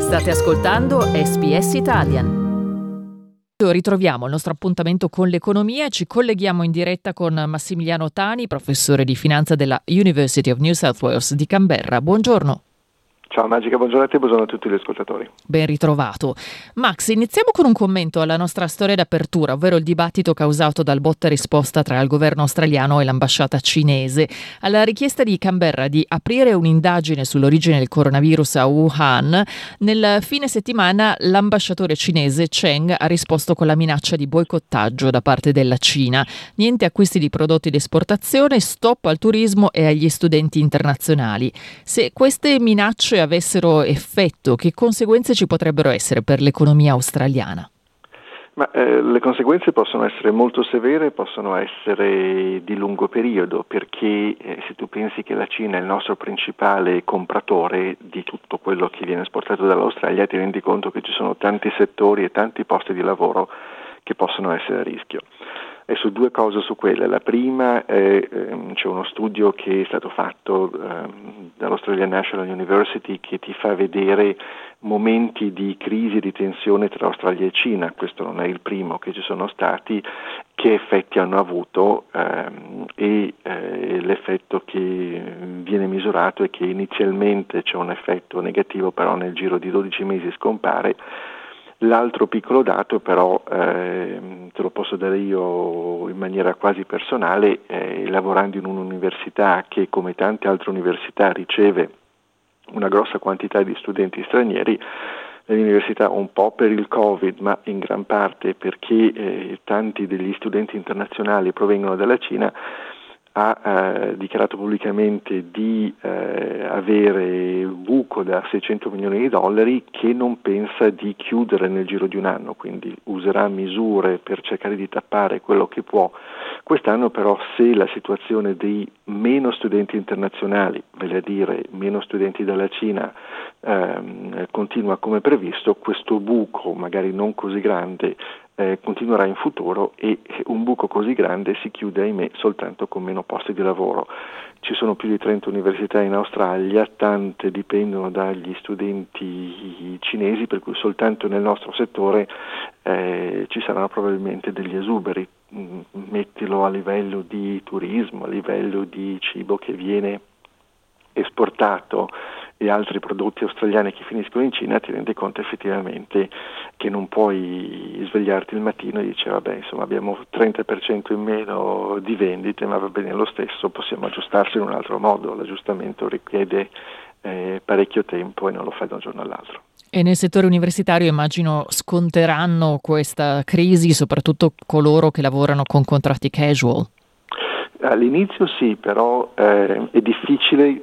State ascoltando SBS Italian. Ritroviamo il nostro appuntamento con l'economia e ci colleghiamo in diretta con Massimiliano Tani, professore di finanza della University of New South Wales di Canberra. Buongiorno. Ciao Magica, buongiorno a te e buongiorno a tutti gli ascoltatori. Ben ritrovato. Max, iniziamo con un commento alla nostra storia d'apertura, ovvero il dibattito causato dal botta e risposta tra il governo australiano e l'ambasciata cinese. Alla richiesta di Canberra di aprire un'indagine sull'origine del coronavirus a Wuhan, nel fine settimana l'ambasciatore cinese Cheng ha risposto con la minaccia di boicottaggio da parte della Cina. Niente acquisti di prodotti d'esportazione, stop al turismo e agli studenti internazionali. Se queste minacce avessero effetto, che conseguenze ci potrebbero essere per l'economia australiana? Le conseguenze possono essere molto severe, possono essere di lungo periodo, perché se tu pensi che la Cina è il nostro principale compratore di tutto quello che viene esportato dall'Australia, ti rendi conto che ci sono tanti settori e tanti posti di lavoro che possono essere a rischio. E su due cose su quelle. La prima c'è uno studio che è stato fatto dall'Australian National University che ti fa vedere momenti di crisi e di tensione tra Australia e Cina. Questo non è il primo che ci sono stati, che effetti hanno avuto e l'effetto che viene misurato è che inizialmente c'è un effetto negativo, però nel giro di 12 mesi scompare. L'altro piccolo dato però, te lo posso dare io in maniera quasi personale, lavorando in un'università che come tante altre università riceve una grossa quantità di studenti stranieri, l'università un po' per il Covid ma in gran parte perché tanti degli studenti internazionali provengono dalla Cina, ha dichiarato pubblicamente di avere un buco da $600 milioni che non pensa di chiudere nel giro di un anno, quindi userà misure per cercare di tappare quello che può. Quest'anno però, se la situazione dei meno studenti internazionali, vale a dire meno studenti dalla Cina, continua come previsto, questo buco magari non così grande continuerà in futuro e un buco così grande si chiude, ahimè, soltanto con meno posti di lavoro. Ci sono più di 30 università in Australia, tante dipendono dagli studenti cinesi, per cui soltanto nel nostro settore ci saranno probabilmente degli esuberi, mettilo a livello di turismo, a livello di cibo che viene esportato e altri prodotti australiani che finiscono in Cina, ti rendi conto effettivamente che non puoi svegliarti il mattino e dici vabbè, insomma abbiamo 30% in meno di vendite, ma va bene lo stesso, possiamo aggiustarsi in un altro modo. L'aggiustamento richiede parecchio tempo e non lo fai da un giorno all'altro. E nel settore universitario immagino sconteranno questa crisi soprattutto coloro che lavorano con contratti casual. All'inizio sì, però è difficile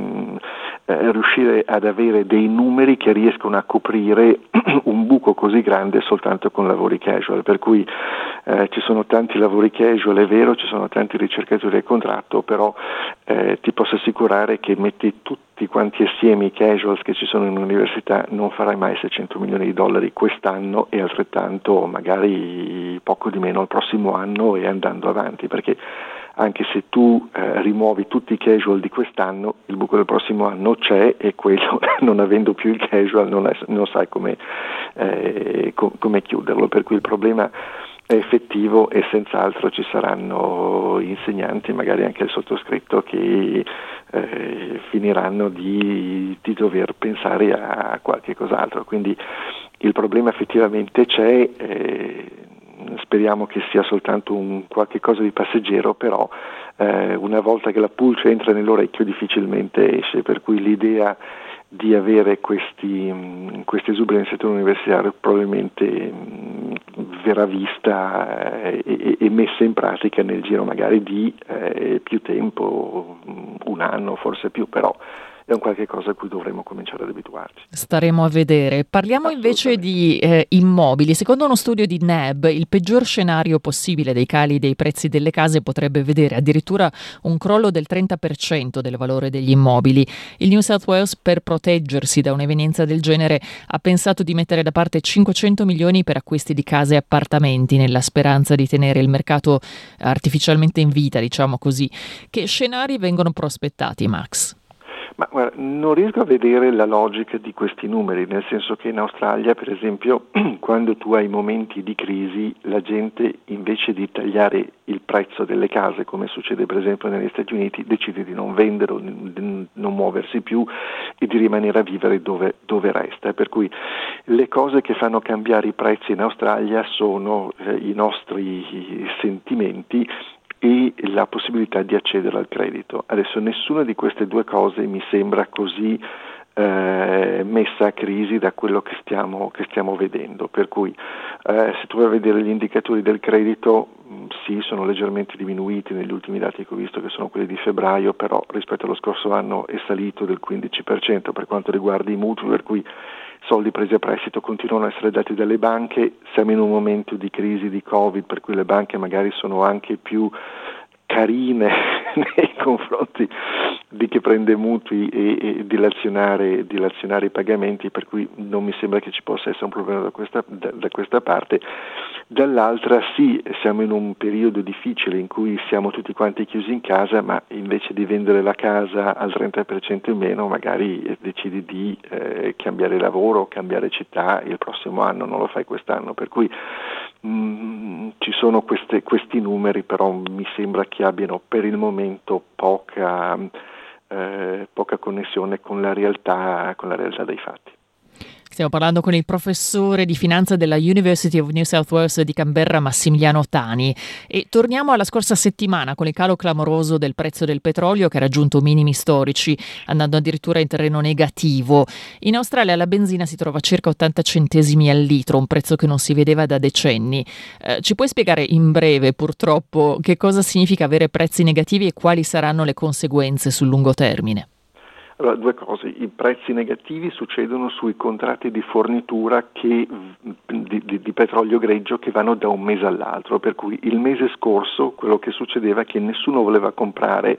riuscire ad avere dei numeri che riescono a coprire un buco così grande soltanto con lavori casual, per cui ci sono tanti lavori casual, è vero, ci sono tanti ricercatori a contratto, però ti posso assicurare che metti tutti quanti assieme i casuals che ci sono in università non farai mai $600 milioni quest'anno e altrettanto magari poco di meno il prossimo anno e andando avanti, perché anche se tu rimuovi tutti i casual di quest'anno, il buco del prossimo anno c'è e quello, non avendo più il casual, non sai come chiuderlo, per cui il problema è effettivo e senz'altro ci saranno insegnanti, magari anche il sottoscritto, che finiranno di dover pensare a qualche cos'altro, quindi il problema effettivamente c'è. Speriamo che sia soltanto un qualche cosa di passeggero, però una volta che la pulce entra nell'orecchio difficilmente esce, per cui l'idea di avere questi esuberi nel settore universitario probabilmente verrà vista e messa in pratica nel giro magari di più tempo, un anno, forse più, però è un qualche cosa a cui dovremo cominciare ad abituarci. Staremo a vedere. Parliamo invece di immobili. Secondo uno studio di NAB, il peggior scenario possibile dei cali dei prezzi delle case potrebbe vedere addirittura un crollo del 30% del valore degli immobili. Il New South Wales, per proteggersi da un'evenienza del genere, ha pensato di mettere da parte 500 milioni per acquisti di case e appartamenti, nella speranza di tenere il mercato artificialmente in vita, diciamo così. Che scenari vengono prospettati, Max? Ma guarda, non riesco a vedere la logica di questi numeri, nel senso che in Australia, per esempio, quando tu hai momenti di crisi, la gente invece di tagliare il prezzo delle case, come succede per esempio negli Stati Uniti, decide di non vendere, di non muoversi più e di rimanere a vivere dove resta. Per cui le cose che fanno cambiare i prezzi in Australia sono i nostri sentimenti e la possibilità di accedere al credito. Adesso nessuna di queste due cose mi sembra così messa a crisi da quello che stiamo vedendo, per cui se tu vai a vedere gli indicatori del credito, sì, sono leggermente diminuiti negli ultimi dati che ho visto, che sono quelli di febbraio, però rispetto allo scorso anno è salito del 15% per quanto riguarda i mutui, per cui soldi presi a prestito continuano a essere dati dalle banche. Siamo in un momento di crisi di Covid, per cui le banche magari sono anche più carine nei confronti di chi prende mutui e dilazionare i pagamenti, per cui non mi sembra che ci possa essere un problema da questa parte. Dall'altra sì, siamo in un periodo difficile in cui siamo tutti quanti chiusi in casa, ma invece di vendere la casa al 30% in meno magari decidi di cambiare lavoro, cambiare città il prossimo anno, non lo fai quest'anno, per cui ci sono questi numeri, però mi sembra che abbiano per il momento poca connessione con la realtà dei fatti. Stiamo parlando con il professore di finanza della University of New South Wales di Canberra, Massimiliano Tani, e torniamo alla scorsa settimana con il calo clamoroso del prezzo del petrolio che ha raggiunto minimi storici, andando addirittura in terreno negativo. In Australia la benzina si trova a circa 80 centesimi al litro, un prezzo che non si vedeva da decenni. Ci puoi spiegare in breve, purtroppo, che cosa significa avere prezzi negativi e quali saranno le conseguenze sul lungo termine? Allora, due cose: i prezzi negativi succedono sui contratti di fornitura di petrolio greggio che vanno da un mese all'altro, per cui il mese scorso quello che succedeva è che nessuno voleva comprare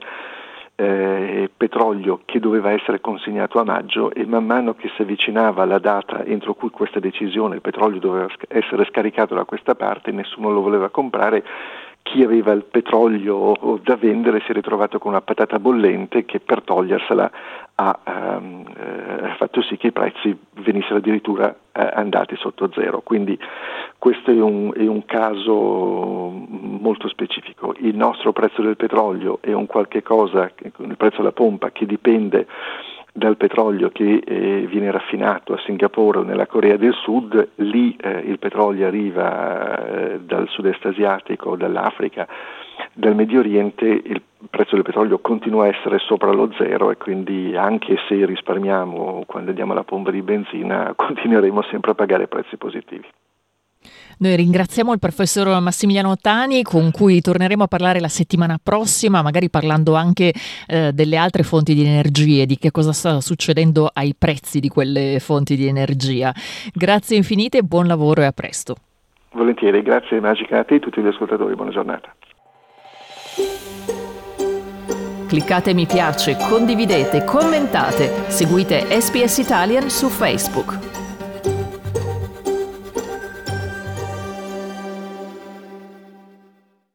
petrolio che doveva essere consegnato a maggio, e man mano che si avvicinava la data entro cui questa decisione, il petrolio doveva essere scaricato da questa parte, nessuno lo voleva comprare. Chi aveva il petrolio da vendere si è ritrovato con una patata bollente che per togliersela ha fatto sì che i prezzi venissero addirittura andati sotto zero. Quindi questo è un caso molto specifico. Il nostro prezzo del petrolio è un qualche cosa, il prezzo alla pompa, che dipende dal petrolio che viene raffinato a Singapore o nella Corea del Sud. Lì il petrolio arriva dal sud-est asiatico, dall'Africa, dal Medio Oriente. Il prezzo del petrolio continua a essere sopra lo zero, e quindi anche se risparmiamo quando andiamo alla pompa di benzina, continueremo sempre a pagare prezzi positivi. Noi ringraziamo il professor Massimiliano Tani, con cui torneremo a parlare la settimana prossima, magari parlando anche delle altre fonti di energia e di che cosa sta succedendo ai prezzi di quelle fonti di energia. Grazie infinite, buon lavoro e a presto. Volentieri, grazie Magica, a te e a tutti gli ascoltatori, buona giornata. Cliccate mi piace, condividete, commentate, seguite SPS Italian su Facebook.